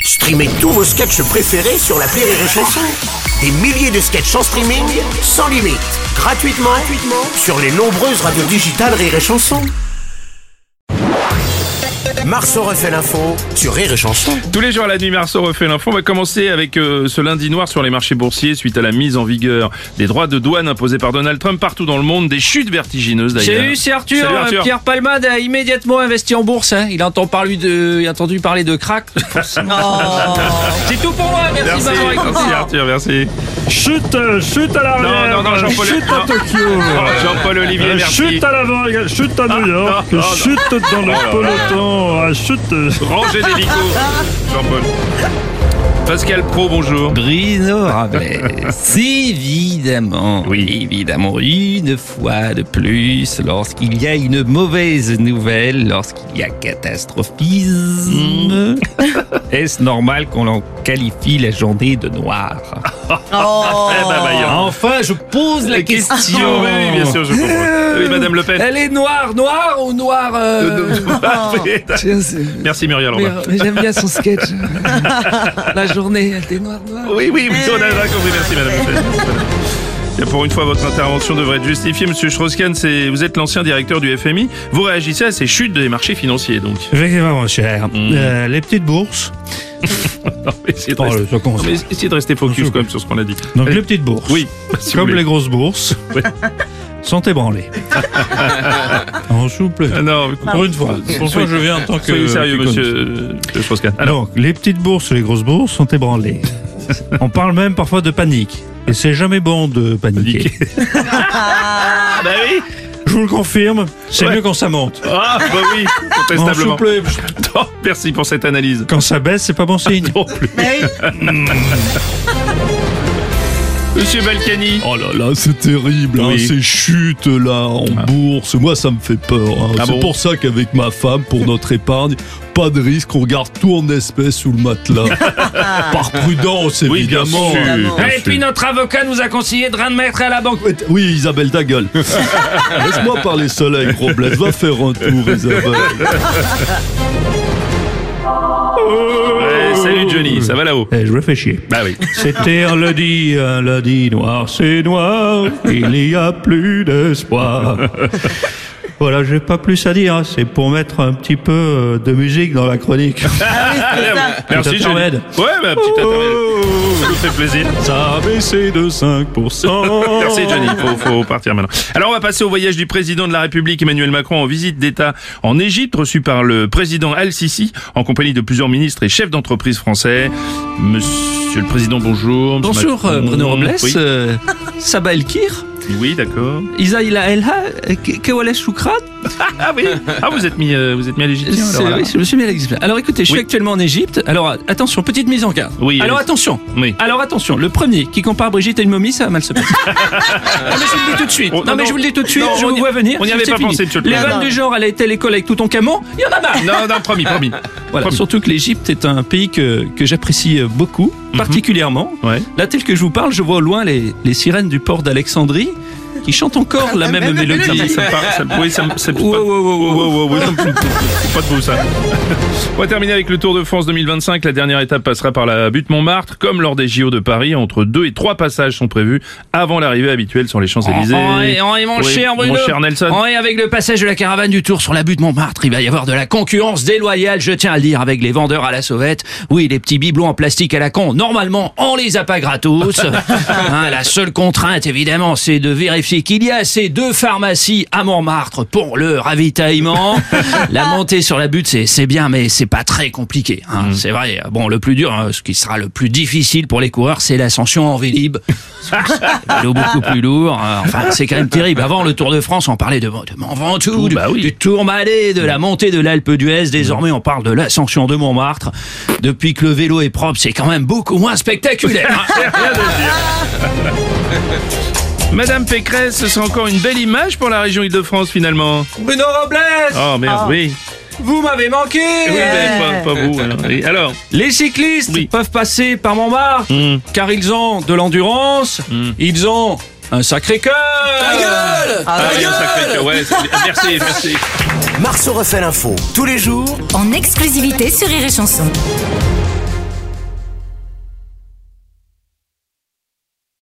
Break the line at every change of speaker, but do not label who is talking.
Streamez tous vos sketchs préférés sur l'appli Rire et Chanson. Des milliers de sketchs en streaming, sans limite, gratuitement sur les nombreuses radios digitales Rire et Chanson. Marceau refait l'info sur Rire et Chanson.
Tous les jours à la nuit, Marceau refait l'info. On va commencer avec ce lundi noir sur les marchés boursiers suite à la mise en vigueur des droits de douane imposés par Donald Trump partout dans le monde. Des chutes vertigineuses d'ailleurs.
Salut, c'est Arthur.
Salut, Arthur.
Pierre Palmade a immédiatement investi en bourse. Il a entendu parler de crack. C'est tout pour moi. Merci de m'avoir écouté.
Merci Arthur, merci.
Chute à l'arrière,
Non, Jean-Paul.
chute à Tokyo,
Jean-Paul Olivier, merci.
chute à l'avant, chute à New York, chute dans le peloton, chute.
Rangez des licots, Jean-Paul. Pascal Pro, bonjour.
Bruno Robles, évidemment, une fois de plus, lorsqu'il y a une mauvaise nouvelle, lorsqu'il y a catastrophisme, est-ce normal qu'on en qualifie la journée de noir? Enfin, je pose la question.
Oui, bien sûr, je comprends. Oui, Madame Le Pen.
Elle est noire ou noire
Merci Muriel Robin.
Mais j'aime bien son sketch. La journée, elle était noire.
Oui, on a compris, merci Madame Le Pen. Et pour une fois, votre intervention devrait être justifiée. Monsieur Strauss-Kahn, vous êtes l'ancien directeur du FMI. Vous réagissez à ces chutes des marchés financiers, donc.
Effectivement, mon cher. Les petites bourses.
Non, mais essayez de rester focus quand même sur ce qu'on a dit.
Donc les petites bourses.
Oui, si vous
comme
voulez.
les grosses bourses.
Oui.
Sont ébranlées. En souple.
Non,
Pour une fois. Pour ça, je viens en tant que.
soyez sérieux, monsieur Strauss-Kahn.
Donc, les petites bourses et les grosses bourses sont ébranlées. On parle même parfois de panique. Et c'est jamais bon de paniquer.
Bah oui.
Je vous le confirme, c'est
Ouais.
mieux quand ça monte.
Ah, bah oui, contestablement.
En souple,
Oh, merci pour cette analyse.
quand ça baisse, c'est pas bon signe.
Non plus. Monsieur Balkany.
Oh là là, c'est terrible,
Oui.
ces chutes là en bourse. Moi, ça me fait peur.
Ah
C'est
bon
pour ça qu'avec ma femme, pour notre épargne, pas de risque, on garde tout en espèces sous le matelas. Par prudence,
Oui, bien
évidemment.
sûr.
Et puis notre avocat nous a conseillé de rien de mettre à la banque.
Oui, Isabelle, ta gueule. Laisse-moi parler seul avec Robles. Va faire un tour, Isabelle.
Ouais, salut Johnny, ça va là-haut?
Eh, je réfléchis.
Bah oui.
C'était un lundi noir, c'est noir, il n'y a plus d'espoir. Voilà, j'ai pas plus à dire, c'est pour mettre un petit peu de musique dans la chronique.
Merci
Petit
Johnny.
intermède.
Ouais, bah petit intermède. Ça nous fait plaisir.
Ça a baissé de 5%.
Merci Johnny, faut partir maintenant. Alors on va passer au voyage du président de la République Emmanuel Macron en visite d'État en Égypte, reçu par le président Al-Sisi en compagnie de plusieurs ministres et chefs d'entreprise français. Monsieur le président, bonjour. Monsieur
Bonjour
Macron.
Bruno Robles,
Oui,
Sabah El Kir,
oui, d'accord.
Isaïla Elha, Kewale Choukrat.
Ah oui. Ah vous êtes mis à l'égyptien alors là.
Oui, je me suis mis à l'Égypte. Alors écoutez, je suis
Oui.
actuellement en Égypte. Alors attention, petite mise en garde.
Oui,
Alors
allez.
attention.
Oui.
Alors attention, le premier qui compare Brigitte à une momie, ça va mal se passer. Non mais je vous le dis tout de suite.
Oh,
Non mais je vous le dis tout de suite, je vous vois venir.
on n'y avait
C'est
pas
fini.
pensé, monsieur le
Les
président.
vannes du genre, elle a été à l'école avec tout ton camon, il y en a marre.
Non, promis.
Voilà,
Promis.
surtout que l'Égypte est un pays que j'apprécie beaucoup, particulièrement.
Ouais.
Là, tel que je vous parle, je vois au loin les sirènes du port d'Alexandrie qui chantent encore la même mélodie.
Ça me paraît, oui, ça me
Wow.
pas de vous ça. On va terminer avec le Tour de France 2025. La dernière étape passera par la butte Montmartre. Comme lors des JO de Paris, entre 2 et 3 passages sont prévus avant l'arrivée habituelle sur les Champs-Élysées.
Mon
Oui,
cher Bruno.
mon cher Nelson.
Oui, avec le passage de la caravane du Tour sur la butte Montmartre, il va y avoir de la concurrence déloyale, je tiens à le dire, avec les vendeurs à la sauvette. Oui, les petits biberons en plastique à la con, normalement, on les a pas gratos. La seule contrainte, évidemment, c'est de vérifier qu'il y a ces 2 pharmacies à Montmartre pour le ravitaillement. La montée sur la butte, c'est bien, mais c'est pas très compliqué. C'est vrai. Bon, le plus dur, ce qui sera le plus difficile pour les coureurs, c'est l'ascension en Vélib. Vélo beaucoup plus lourd. Enfin, c'est quand même terrible. Avant le Tour de France, on parlait de Mont Ventoux, du Tourmalet, de la montée de l'Alpe d'Huez. Désormais, on parle de l'ascension de Montmartre. Depuis que le vélo est propre, c'est quand même beaucoup moins spectaculaire.
Madame Pécresse, ce sera encore une belle image pour la région Île-de-France finalement.
Bruno Robles,
Oh merde, oui.
vous m'avez manqué.
Oui, mais pas vous. Alors. Oui. Alors,
Les cyclistes peuvent passer par Montmartre car ils ont de l'endurance, ils ont un sacré cœur. Ta gueule.
oui, un sacré cœur. Ouais, merci.
Marceau refait l'info tous les jours
En exclusivité sur Rire et Chanson.